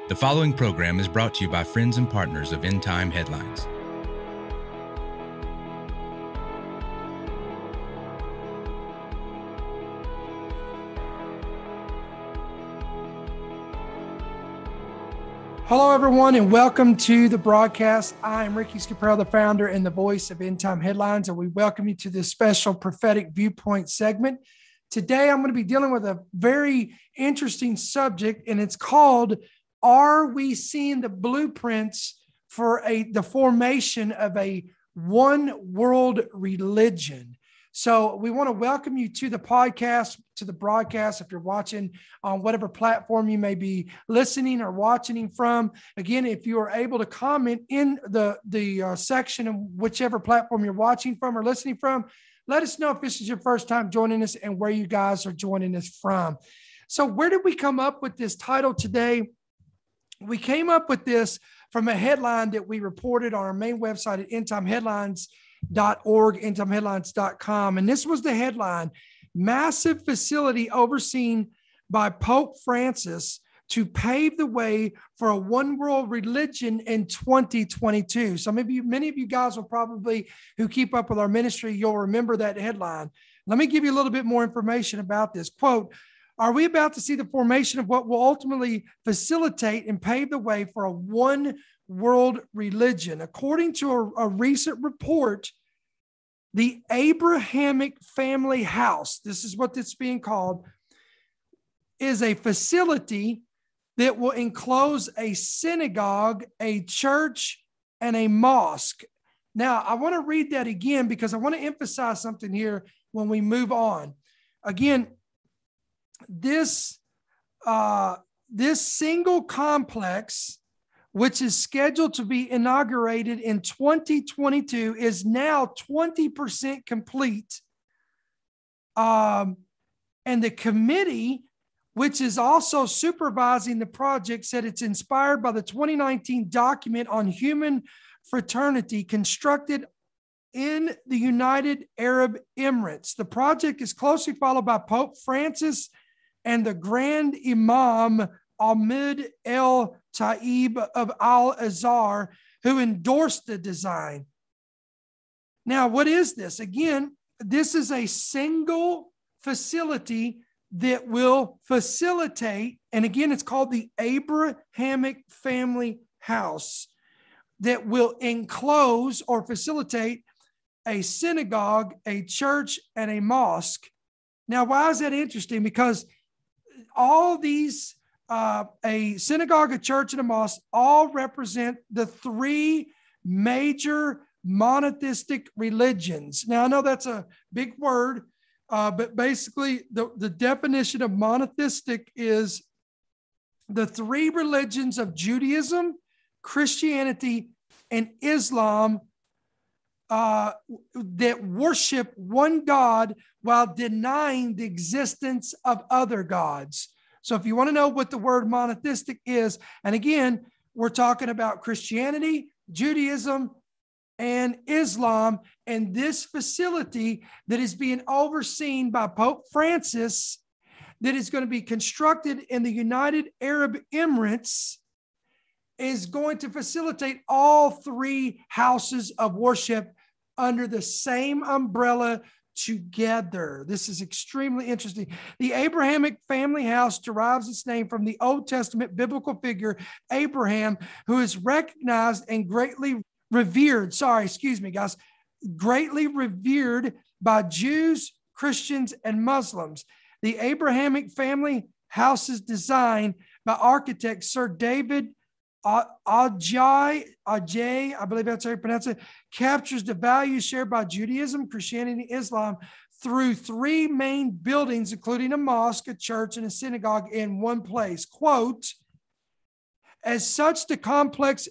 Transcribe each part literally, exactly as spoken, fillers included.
The following program is brought to you by friends and partners of End Time Headlines. Hello, everyone, and welcome to the broadcast. I am Ricky Scaparro, the founder and the voice of End Time Headlines, and we welcome you to this special prophetic viewpoint segment. Today, I'm going to be dealing with a very interesting subject, and it's called, Are we seeing the blueprints for a the formation of a one world religion? So we want to welcome you to the podcast, to the broadcast, if you're watching on whatever platform you may be listening or watching from. Again, if you are able to comment in the, the uh, section of whichever platform you're watching from or listening from, let us know if this is your first time joining us and where you guys are joining us from. So where did we come up with this title today? We came up with this from a headline that we reported on our main website at end time headlines dot org, end time headlines dot com. And this was the headline: massive facility overseen by Pope Francis to pave the way for a one world religion in twenty twenty-two. So maybe many of you guys will probably, who keep up with our ministry, you'll remember that headline. Let me give you a little bit more information about this. Quote, are we about to see the formation of what will ultimately facilitate and pave the way for a one world religion? According to a, a recent report, the Abrahamic Family House, this is what it's being called, is a facility that will enclose a synagogue, a church, and a mosque. Now, I want to read that again because I want to emphasize something here when we move on. Again, this, uh, this single complex, which is scheduled to be inaugurated in twenty twenty-two, is now twenty percent complete. Um, and the committee, which is also supervising the project, said it's inspired by the twenty nineteen document on human fraternity constructed in the United Arab Emirates. The project is closely followed by Pope Francis and the Grand Imam Ahmed El Taib of Al Azhar, who endorsed the design. Now, what is this? Again, this is a single facility that will facilitate, and again, it's called the Abrahamic Family House, that will enclose or facilitate a synagogue, a church, and a mosque. Now, why is that interesting? Because all these, uh, a synagogue, a church, and a mosque, all represent the three major monotheistic religions. Now, I know that's a big word, uh, but basically the, the definition of monotheistic is the three religions of Judaism, Christianity, and Islam uh, that worship one God while denying the existence of other gods. So if you want to know what the word monotheistic is, and again, we're talking about Christianity, Judaism, and Islam, and this facility that is being overseen by Pope Francis, that is going to be constructed in the United Arab Emirates, is going to facilitate all three houses of worship under the same umbrella together. This is extremely interesting. The Abrahamic Family House derives its name from the Old Testament biblical figure Abraham, who is recognized and greatly revered, sorry, excuse me, guys, greatly revered by Jews, Christians, and Muslims. The Abrahamic Family House is designed by architect Sir David Ajay, Ajay, I believe that's how you pronounce it, captures the values shared by Judaism, Christianity, and Islam through three main buildings, including a mosque, a church, and a synagogue in one place. Quote, as such, the complex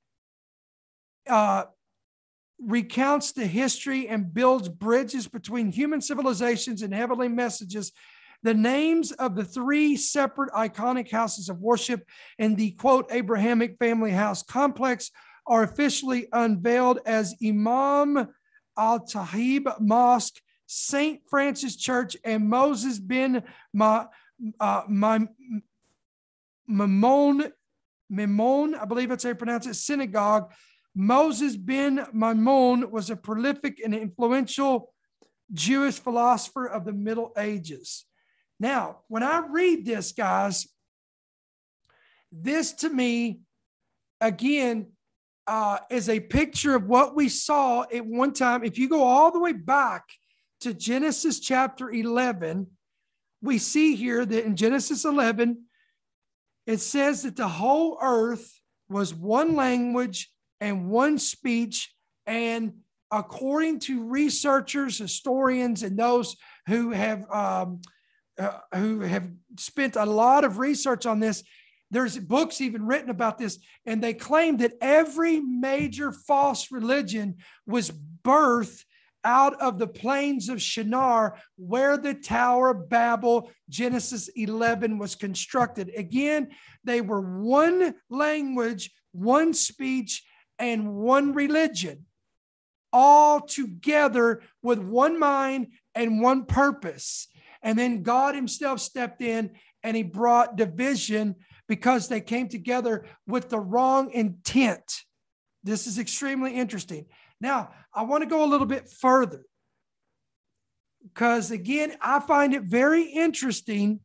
uh, recounts the history and builds bridges between human civilizations and heavenly messages. The names of the three separate iconic houses of worship in the, quote, Abrahamic Family House complex are officially unveiled as Imam Al-Tahib Mosque, Saint Francis Church, and Moses bin Ma, uh, Ma, Maimon Maimon, I believe that's how you pronounce it, synagogue. Moses ben Maimon was a prolific and influential Jewish philosopher of the Middle Ages. Now, when I read this, guys, this to me, again, uh, is a picture of what we saw at one time. If you go all the way back to Genesis chapter eleven, we see here that in Genesis eleven, it says that the whole earth was one language and one speech. And according to researchers, historians, and those who have um, uh, who have spent a lot of research on this, there's books even written about this, and they claim that every major false religion was birthed out of the plains of Shinar, where the Tower of Babel, Genesis eleven, was constructed. Again, they were one language, one speech, and one religion, all together with one mind and one purpose. And then God himself stepped in and he brought division because they came together with the wrong intent. This is extremely interesting. Now, I want to go a little bit further because, again, I find it very interesting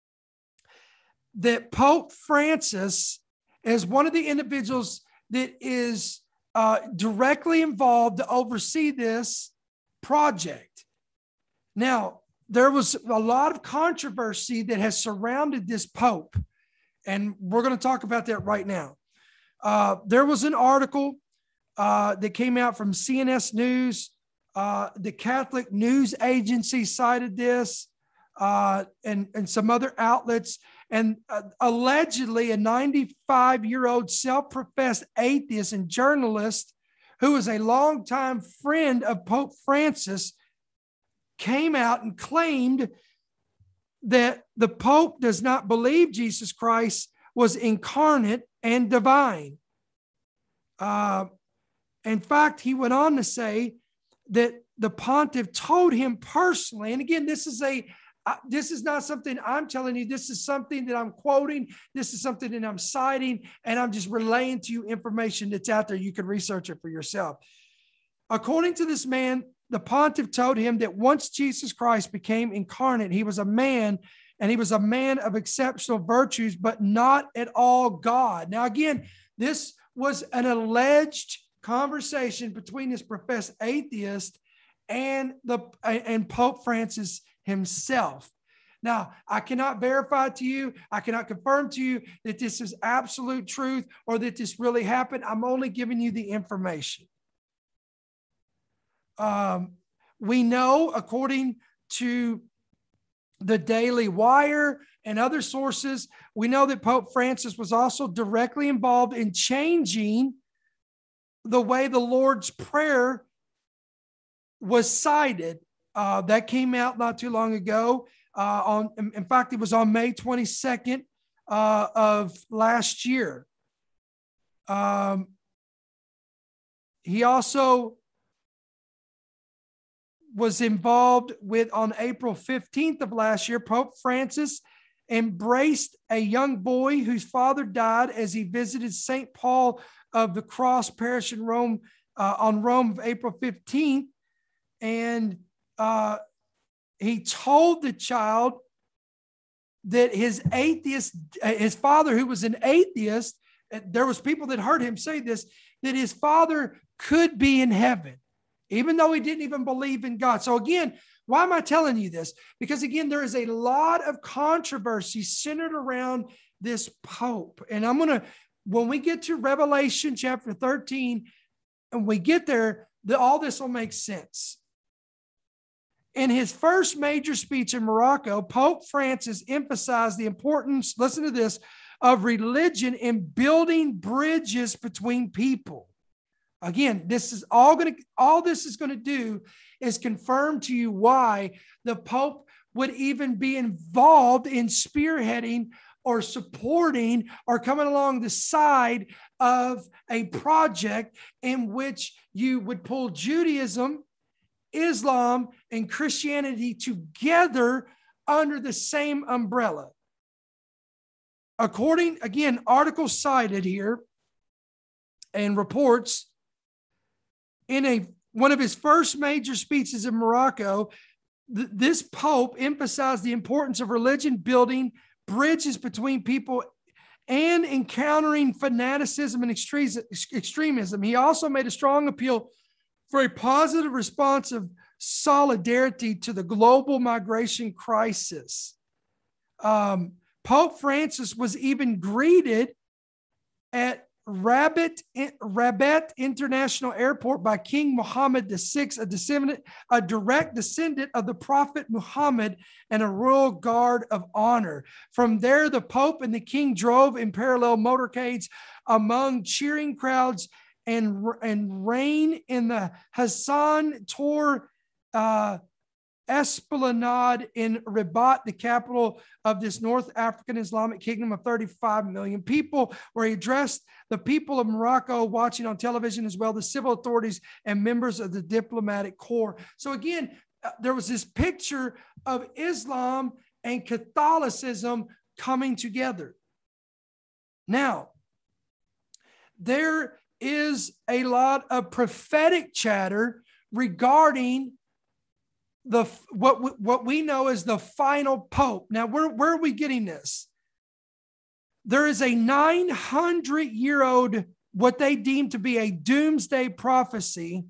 that Pope Francis is one of the individuals that is uh, directly involved to oversee this project. Now, there was a lot of controversy that has surrounded this Pope, and we're going to talk about that right now. Uh, there was an article Uh, that came out from C N S News. Uh, the Catholic News Agency cited this, uh, and, and some other outlets. And uh, allegedly, a ninety-five-year-old self-professed atheist and journalist who is a longtime friend of Pope Francis came out and claimed that the Pope does not believe Jesus Christ was incarnate and divine. Uh, In fact, he went on to say that the pontiff told him personally, and again, this is a uh, this is not something I'm telling you. This is something that I'm quoting. This is something that I'm citing, and I'm just relaying to you information that's out there. You can research it for yourself. According to this man, the pontiff told him that once Jesus Christ became incarnate, he was a man, and he was a man of exceptional virtues, but not at all God. Now, again, this was an alleged conversation between this professed atheist and the and Pope Francis himself. Now, I cannot verify to you, I cannot confirm to you that this is absolute truth or that this really happened. I'm only giving you the information. Um, we know, according to the Daily Wire and other sources, we know that Pope Francis was also directly involved in changing the way the Lord's Prayer was cited. Uh, that came out not too long ago. Uh, on, in fact, it was on May twenty-second uh, of last year. Um, he also was involved with, on April fifteenth of last year, Pope Francis embraced a young boy whose father died as he visited Saint Paul of the Cross Parish in Rome uh, on Rome of April fifteenth. And uh, he told the child that his atheist, his father, who was an atheist, there was people that heard him say this, that his father could be in heaven, even though he didn't even believe in God. So again, why am I telling you this? Because again, there is a lot of controversy centered around this Pope. And I'm going to, when we get to Revelation chapter thirteen, and we get there, the, all this will make sense. In his first major speech in Morocco, Pope Francis emphasized the importance, listen to this, of religion in building bridges between people. Again, this is all going to, all this is going to do is confirm to you why the Pope would even be involved in spearheading or supporting or coming along the side of a project in which you would pull Judaism, Islam, and Christianity together under the same umbrella. according, again, articles cited here and reports, in a one of his first major speeches in Morocco, th- this Pope emphasized the importance of religion building bridges between people and encountering fanaticism and extremism. He also made a strong appeal for a positive response of solidarity to the global migration crisis. Um, Pope Francis was even greeted at Rabat, Rabat International Airport by King Mohammed the Sixth, a descendant, a direct descendant of the Prophet Muhammad, and a royal guard of honor. From there, the Pope and the King drove in parallel motorcades among cheering crowds and, and reign in the Hassan Tour uh, Esplanade in Rabat, the capital of this North African Islamic kingdom of thirty-five million people, where he addressed the people of Morocco watching on television, as well as civil authorities and members of the diplomatic corps. So again, there was this picture of Islam and Catholicism coming together. Now, there is a lot of prophetic chatter regarding the what what we know as the final pope. Now, where, where are we getting this? There is a nine hundred year old, what they deem to be a doomsday prophecy.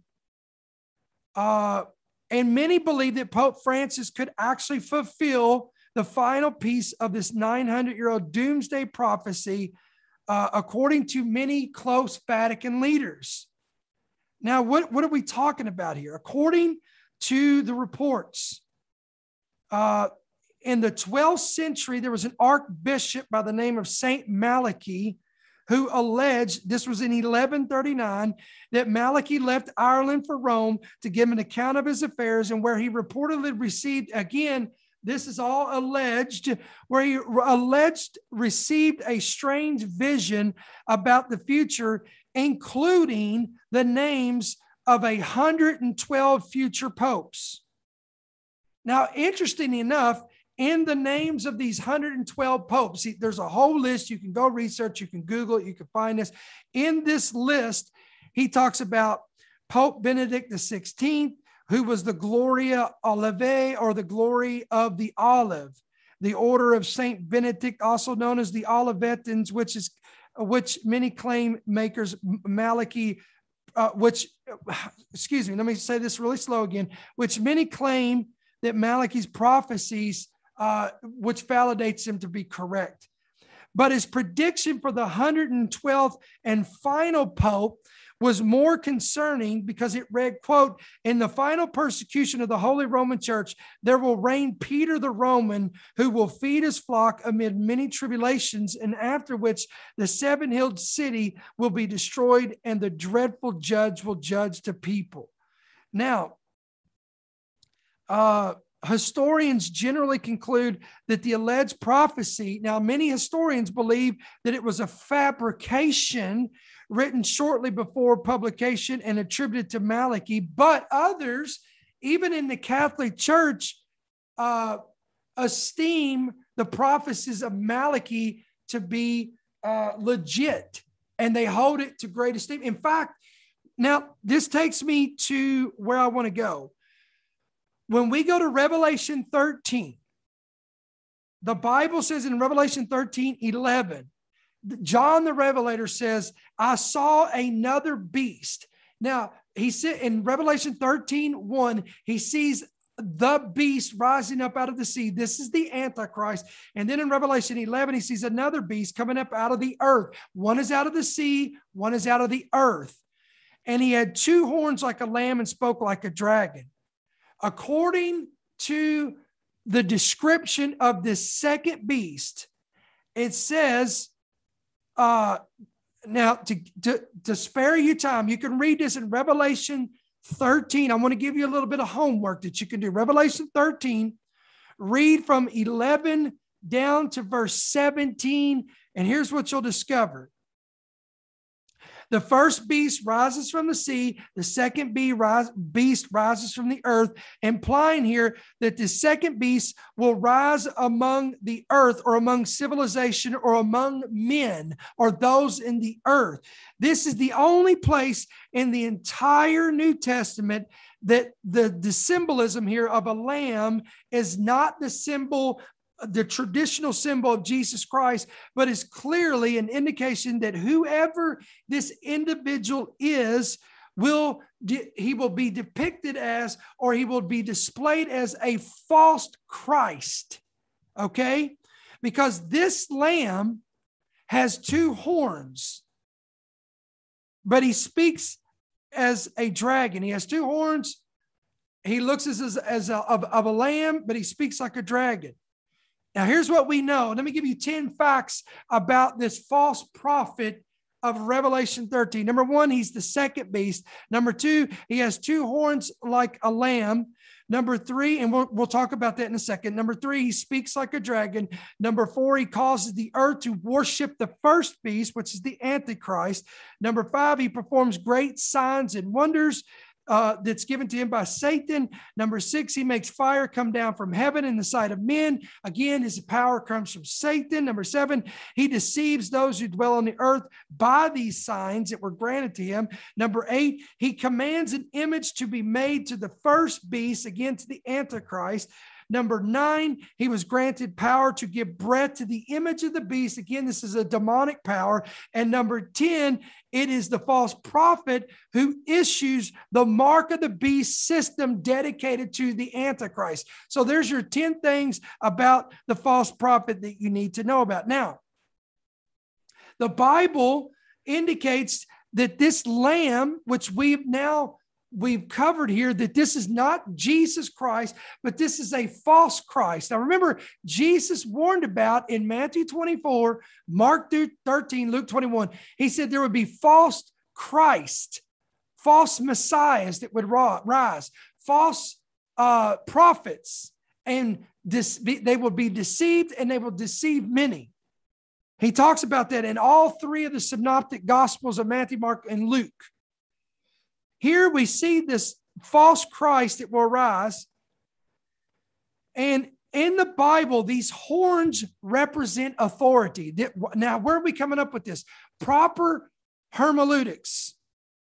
Uh, and many believe that Pope Francis could actually fulfill the final piece of this nine hundred year old doomsday prophecy, uh, according to many close Vatican leaders. Now, what, what are we talking about here? According to the reports, uh, in the twelfth century, there was an archbishop by the name of Saint Malachy who alleged, this was in eleven thirty-nine, that Malachy left Ireland for Rome to give an account of his affairs, and where he reportedly received, again, this is all alleged, where he alleged received a strange vision about the future, including the names of one hundred twelve future popes. Now, interestingly enough, in the names of these one hundred twelve popes, see, there's a whole list. You can go research, you can Google it, you can find this. In this list, he talks about Pope Benedict the sixteenth, who was the Gloria Olivae, or the glory of the olive, the order of Saint Benedict, also known as the Olivetans, which is which many claim makers Malachy, uh, which, excuse me, let me say this really slow again, which many claim that Malachy's prophecies, uh, which validates him to be correct. But his prediction for the one hundred twelfth and final pope was more concerning, because it read, quote, "In the final persecution of the Holy Roman Church, there will reign Peter the Roman, who will feed his flock amid many tribulations, and after which the seven-hilled city will be destroyed, and the dreadful judge will judge the people." Now, uh, historians generally conclude that the alleged prophecy, now many historians believe that it was a fabrication written shortly before publication and attributed to Malachy, but others, even in the Catholic Church, uh, esteem the prophecies of Malachy to be uh, legit, and they hold it to great esteem. In fact, now this takes me to where I want to go. When we go to Revelation thirteen, the Bible says in Revelation thirteen eleven, John the Revelator says, "I saw another beast." Now, he said in Revelation thirteen one, he sees the beast rising up out of the sea. This is the Antichrist. And then in Revelation eleven, he sees another beast coming up out of the earth. One is out of the sea, one is out of the earth. And he had two horns like a lamb and spoke like a dragon. According to the description of this second beast, it says, uh, now to, to, to spare you time, you can read this in Revelation thirteen. I want to give you a little bit of homework that you can do. Revelation thirteen, read from eleven down to verse seventeen, and here's what you'll discover. The first beast rises from the sea. The second beast rises from the earth, implying here that the second beast will rise among the earth or among civilization or among men or those in the earth. This is the only place in the entire New Testament that the, the symbolism here of a lamb is not the symbol, the traditional symbol of Jesus Christ, but is clearly an indication that whoever this individual is, will he will be depicted as, or he will be displayed as a false Christ. Okay? Because this lamb has two horns, but he speaks as a dragon. He has two horns. He looks as, as, as a, of, of a lamb, but he speaks like a dragon. Now, here's what we know. Let me give you ten facts about this false prophet of Revelation thirteen. Number one, he's the second beast. Number two, he has two horns like a lamb. Number three, and we'll, we'll talk about that in a second. Number three, he speaks like a dragon. Number four, he causes the earth to worship the first beast, which is the Antichrist. Number five, he performs great signs and wonders Uh, that's given to him by Satan. Number six, he makes fire come down from heaven in the sight of men. Again, his power comes from Satan. Number seven, he deceives those who dwell on the earth by these signs that were granted to him. Number eight, he commands an image to be made to the first beast, again to the Antichrist. Number nine, he was granted power to give breath to the image of the beast. Again, this is a demonic power. And number ten, it is the false prophet who issues the mark of the beast system dedicated to the Antichrist. So there's your ten things about the false prophet that you need to know about. Now, the Bible indicates that this lamb, which we've now we've covered here, that this is not Jesus Christ, but this is a false Christ. Now, remember, Jesus warned about in Matthew twenty-four, Mark thirteen, Luke twenty-one. He said there would be false Christ, false messiahs that would rise, false uh, prophets, and this, they will be deceived and they will deceive many. He talks about that in all three of the synoptic gospels of Matthew, Mark, and Luke. Here we see this false Christ that will rise. And in the Bible, these horns represent authority. Now, where are we coming up with this? Proper hermeneutics,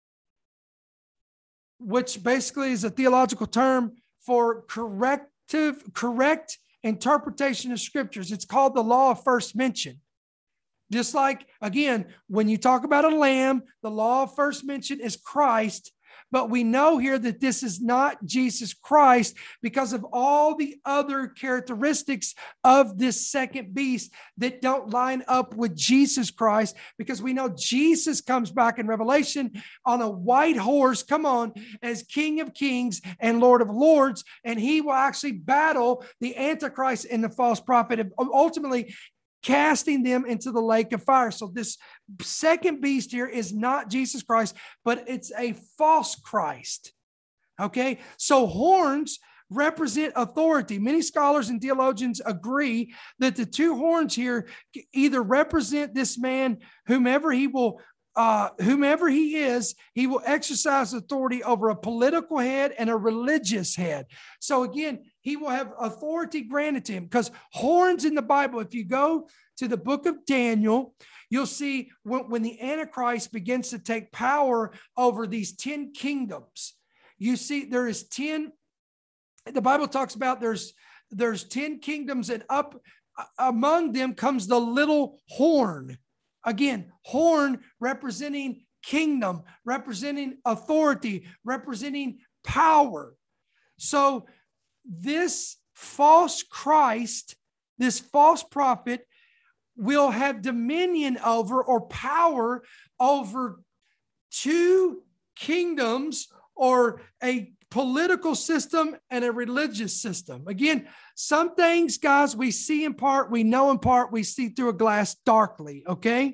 which basically is a theological term for corrective, correct interpretation of scriptures. It's called the law of first mention. Just like, again, when you talk about a lamb, the law of first mention is Christ. But we know here that this is not Jesus Christ because of all the other characteristics of this second beast that don't line up with Jesus Christ, because we know Jesus comes back in Revelation on a white horse, come on, as King of Kings and Lord of Lords, and he will actually battle the Antichrist and the false prophet, ultimately casting them into the lake of fire. So this second beast here is not Jesus Christ, but it's a false Christ. Okay, so horns represent authority. Many scholars and theologians agree that the two horns here either represent this man, whomever he will Uh, whomever he is, he will exercise authority over a political head and a religious head. So again, he will have authority granted to him, because horns in the Bible, if you go to the book of Daniel, you'll see when, when the Antichrist begins to take power over these ten kingdoms. You see there is ten, the Bible talks about there's, there's ten kingdoms, and up among them comes the little horn. Again, horn representing kingdom, representing authority, representing power. So this false Christ, this false prophet, will have dominion over or power over two kingdoms, or a political system and a religious system. Again, some things, guys, we see in part, we know in part, we see through a glass darkly, okay?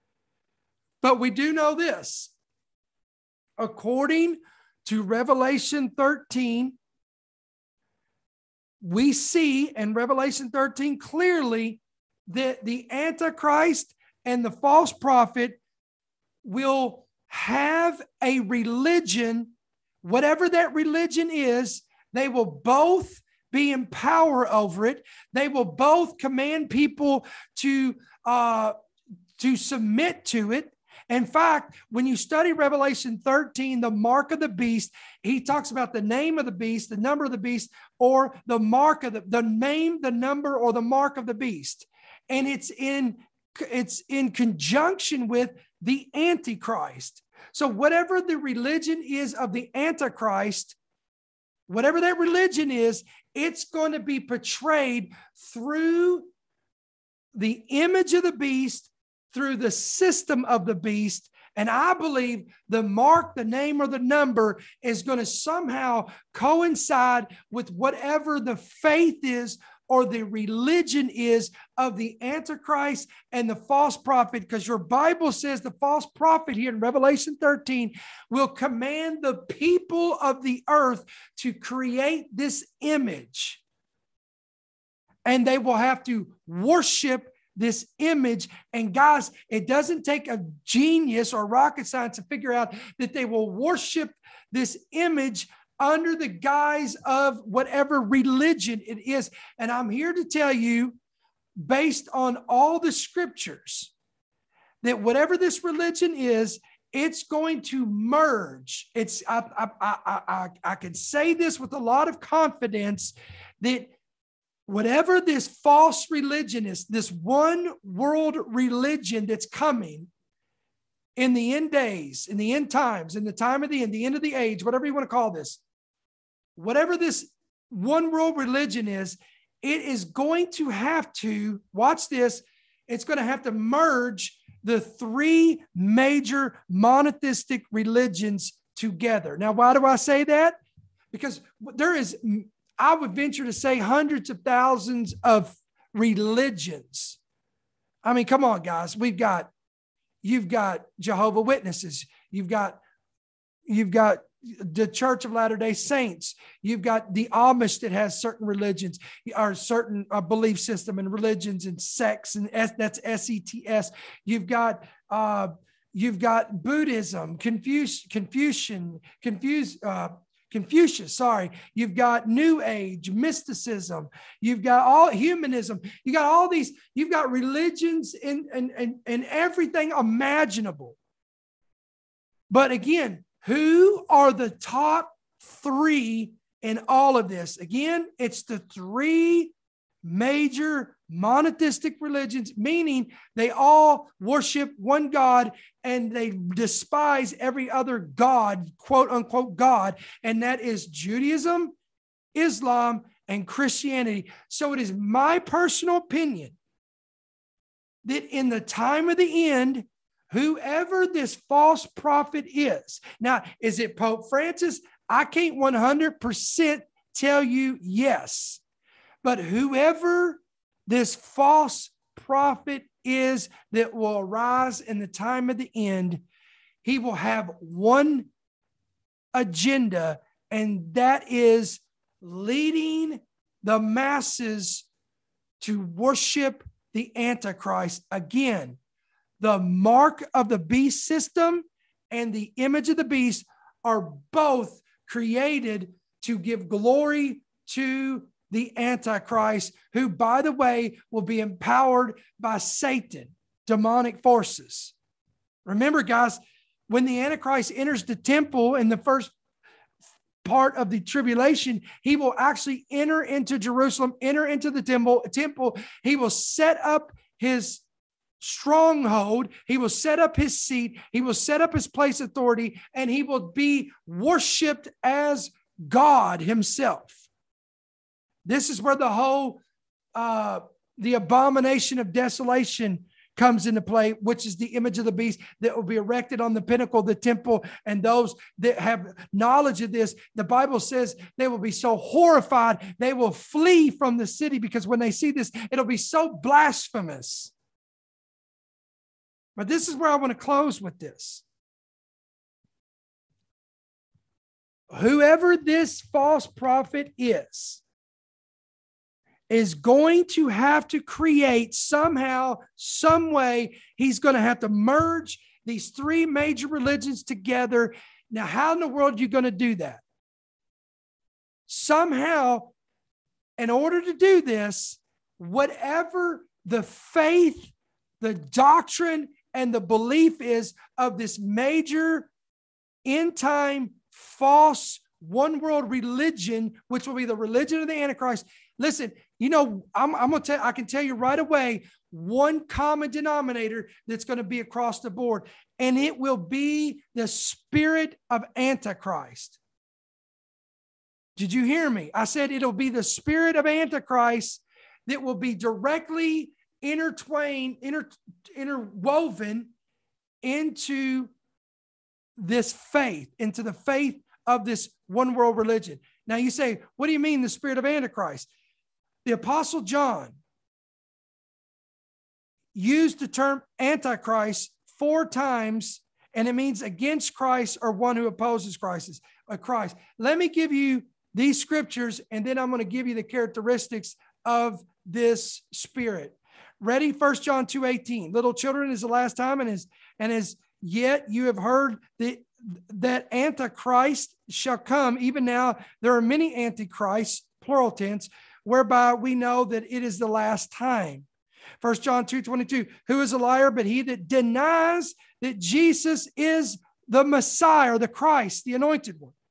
But we do know this. According to Revelation thirteen, we see in Revelation thirteen clearly that the Antichrist and the false prophet will have a religion, whatever that religion is, they will both be in power over it. They will both command people to, uh, to submit to it. In fact, when you study Revelation thirteen, the mark of the beast, he talks about the name of the beast, the number of the beast, or the mark of the, the name, the number, or the mark of the beast. And it's in, it's in conjunction with the Antichrist. So whatever the religion is of the Antichrist, whatever that religion is, it's going to be portrayed through the image of the beast, through the system of the beast. And I believe the mark, the name, or the number is going to somehow coincide with whatever the faith is or the religion is of the Antichrist and the false prophet, because your Bible says the false prophet here in Revelation thirteen will command the people of the earth to create this image. And they will have to worship this image. And guys, it doesn't take a genius or rocket science to figure out that they will worship this image under the guise of whatever religion it is. And I'm here to tell you, based on all the scriptures, that whatever this religion is, it's going to merge. It's I, I, I, I, I can say this with a lot of confidence that whatever this false religion is, this one world religion that's coming in the end days, in the end times, in the time of the end, the end of the age, whatever you want to call this, whatever this one world religion is, it is going to have to, watch this, it's going to have to merge the three major monotheistic religions together. Now, why do I say that? Because there is, I would venture to say, hundreds of thousands of religions. I mean, come on, guys. We've got, you've got Jehovah's Witnesses. You've got, you've got the Church of Latter-day Saints. You've got the Amish that has certain religions or certain uh, belief system and religions and sects, and S, that's S E T S. You've got, uh, you've got Buddhism, Confucius, Confucian, Confuse, uh, Confucius, sorry. You've got New Age, mysticism. You've got all humanism. You got all these, you've got religions and, and, and, and everything imaginable. But again, who are the top three in all of this? Again, it's the three major monotheistic religions, meaning they all worship one God and they despise every other God, quote unquote God, and that is Judaism, Islam, and Christianity. So it is my personal opinion that in the time of the end, whoever this false prophet is, now, is it Pope Francis? I can't one hundred percent tell you yes, but whoever this false prophet is that will arise in the time of the end, he will have one agenda, and that is leading the masses to worship the Antichrist. Again, the mark of the beast system and the image of the beast are both created to give glory to the Antichrist, who, by the way, will be empowered by Satan, demonic forces. Remember, guys, when the Antichrist enters the temple in the first part of the tribulation, he will actually enter into Jerusalem, enter into the temple. temple. He will set up his stronghold. He will set up his seat. He will set up his place of authority, and he will be worshiped as God himself. This is where the whole, uh, the abomination of desolation comes into play, which is the image of the beast that will be erected on the pinnacle of the temple. And those that have knowledge of this, the Bible says they will be so horrified, they will flee from the city, because when they see this, it'll be so blasphemous. But this is where I want to close with this. Whoever this false prophet is, is going to have to create somehow, some way, he's going to have to merge these three major religions together. Now, how in the world are you going to do that? Somehow, in order to do this, whatever the faith, the doctrine, and the belief is of this major end time false one world religion, which will be the religion of the Antichrist. Listen, you know, I'm, I'm going to tell, I can tell you right away, one common denominator that's going to be across the board, and it will be the spirit of Antichrist. Did you hear me? I said it'll be the spirit of Antichrist that will be directly intertwined, inter, interwoven into this faith, into the faith of this one world religion. Now you say, what do you mean the spirit of Antichrist? The Apostle John used the term Antichrist four times, and it means against Christ or one who opposes Christ. Christ. Let me give you these scriptures, and then I'm going to give you the characteristics of this spirit. Ready? First John two eighteen. Little children, is the last time, and is and as yet you have heard that that Antichrist shall come. Even now there are many antichrists, plural tense, whereby we know that it is the last time. First John two twenty-two. Who is a liar but he that denies that Jesus is the Messiah, or the Christ, the anointed one?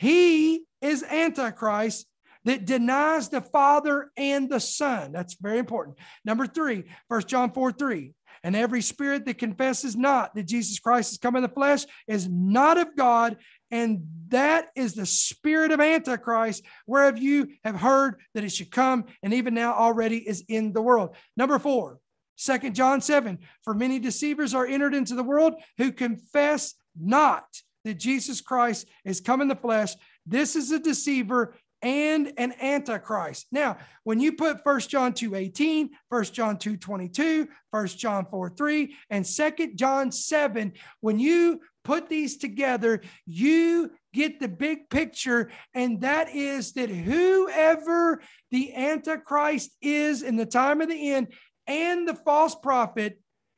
He is Antichrist that denies the Father and the Son. That's very important. Number three, First John four three. And every spirit that confesses not that Jesus Christ has come in the flesh is not of God, and that is the spirit of Antichrist, whereof you have heard that it should come, and even now already is in the world. Number four, Second John seven. For many deceivers are entered into the world who confess not that Jesus Christ is come in the flesh. This is a deceiver and an antichrist. Now, when you put First John two eighteen, First John two twenty-two, First John four three, and Second John seven, when you put these together, you get the big picture, and that is that whoever the Antichrist is in the time of the end and the false prophet,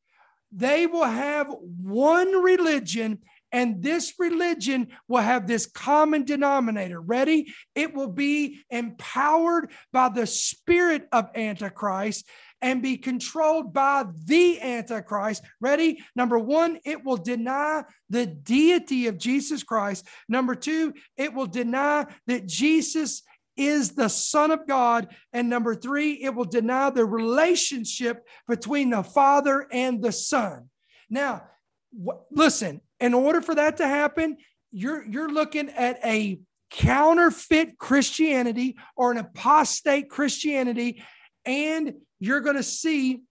they will have one religion. And this religion will have this common denominator. Ready? It will be empowered by the spirit of Antichrist and be controlled by the Antichrist. Ready? Number one, it will deny the deity of Jesus Christ. Number two, it will deny that Jesus is the Son of God. And number three, it will deny the relationship between the Father and the Son. Now, listen, in order for that to happen, you're, you're looking at a counterfeit Christianity or an apostate Christianity, and you're going to see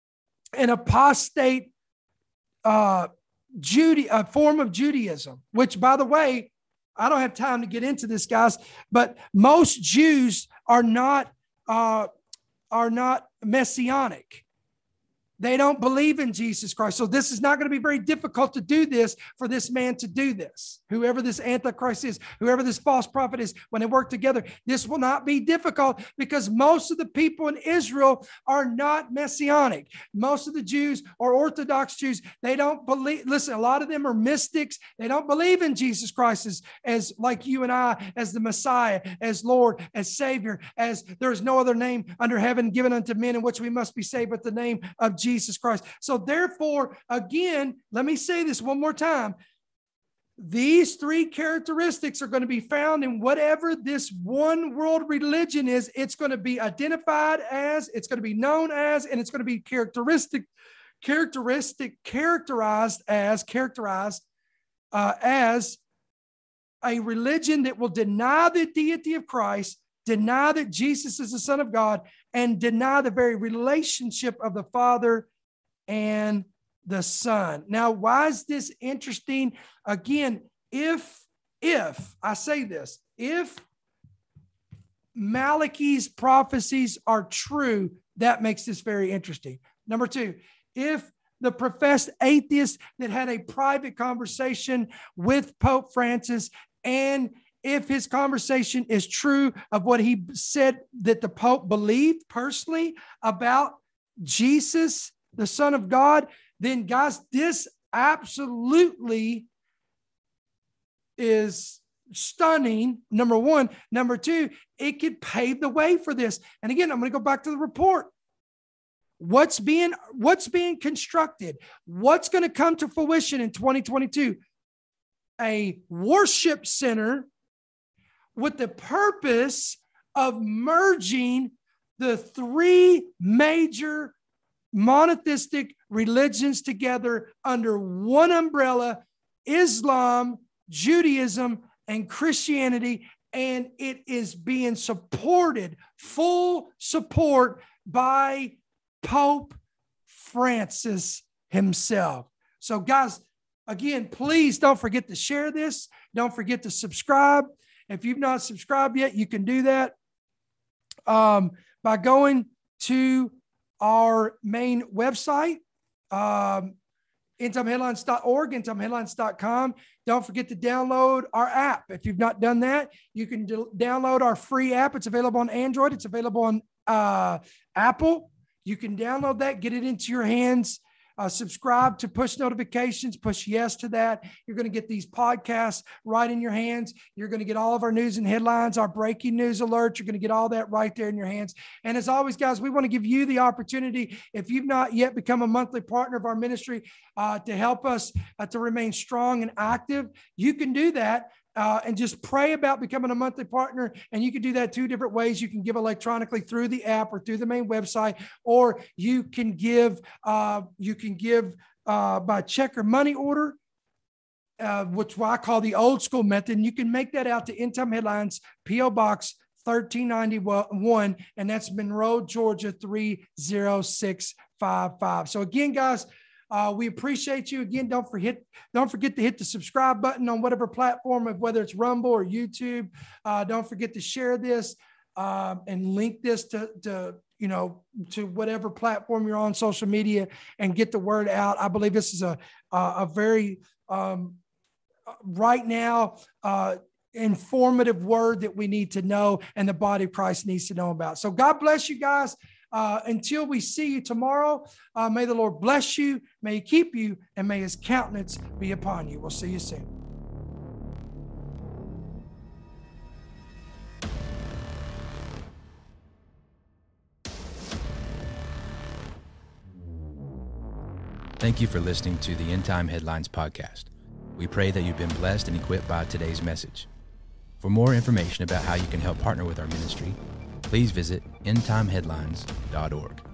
an apostate uh, Jude, a form of Judaism, which, by the way, I don't have time to get into this, guys, but most Jews are not, uh, are not messianic. They don't believe in Jesus Christ. So this is not going to be very difficult to do this for this man to do this. Whoever this Antichrist is, whoever this false prophet is, when they work together, this will not be difficult because most of the people in Israel are not messianic. Most of the Jews are Orthodox Jews. They don't believe, listen, a lot of them are mystics. They don't believe in Jesus Christ as, as like you and I, as the Messiah, as Lord, as Savior, as there is no other name under heaven given unto men in which we must be saved but the name of Jesus. Jesus Christ. So therefore, again, let me say this one more time. These three characteristics are going to be found in whatever this one world religion is. It's going to be identified as, it's going to be known as, and it's going to be characteristic, characteristic, characterized as, characterized uh, as a religion that will deny the deity of Christ, deny that Jesus is the Son of God, and deny the very relationship of the Father and the Son. Now, why is this interesting? Again, if, if, I say this, if Malachi's prophecies are true, that makes this very interesting. Number two, if the professed atheist that had a private conversation with Pope Francis, and if his conversation is true of what he said that the Pope believed personally about Jesus, the Son of God, then guys, this absolutely is stunning, number one. Number two, it could pave the way for this. And again, I'm going to go back to the report. What's being, what's being constructed? What's going to come to fruition in twenty twenty-two? A worship center with the purpose of merging the three major monotheistic religions together under one umbrella: Islam, Judaism, and Christianity. And it is being supported, full support, by Pope Francis himself. So guys, again, please don't forget to share this. Don't forget to subscribe. If you've not subscribed yet, you can do that um, by going to our main website, um, end time headlines dot org, end time headlines dot com. Don't forget to download our app. If you've not done that, you can do, download our free app. It's available on Android. It's available on uh, Apple. You can download that, get it into your hands. Uh, subscribe to push notifications, push yes to that. You're going to get these podcasts right in your hands. You're going to get all of our news and headlines, our breaking news alerts. You're going to get all that right there in your hands. And as always, guys, we want to give you the opportunity, if you've not yet become a monthly partner of our ministry, uh, to help us uh, to remain strong and active. You can do that. Uh, and just pray about becoming a monthly partner. And you can do that two different ways. You can give electronically through the app or through the main website, or you can give, uh, you can give uh, by check or money order, uh, which I call the old school method. And you can make that out to End Time Headlines, P O Box thirteen ninety-one, and that's Monroe, Georgia three zero six five five. So again, guys, Uh, we appreciate you. Again, don't forget, don't forget to hit the subscribe button on whatever platform, of whether it's Rumble or YouTube. Uh, don't forget to share this uh, and link this to, to, you know, to whatever platform you're on, social media, and get the word out. I believe this is a, a, a very, um, right now, uh, informative word that we need to know and the body of Christ needs to know about. So God bless you guys. Uh, until we see you tomorrow, uh, may the Lord bless you, may he keep you, and may his countenance be upon you. We'll see you soon. Thank you for listening to the End Time Headlines podcast. We pray that you've been blessed and equipped by today's message. For more information about how you can help partner with our ministry, please visit end time headlines dot org.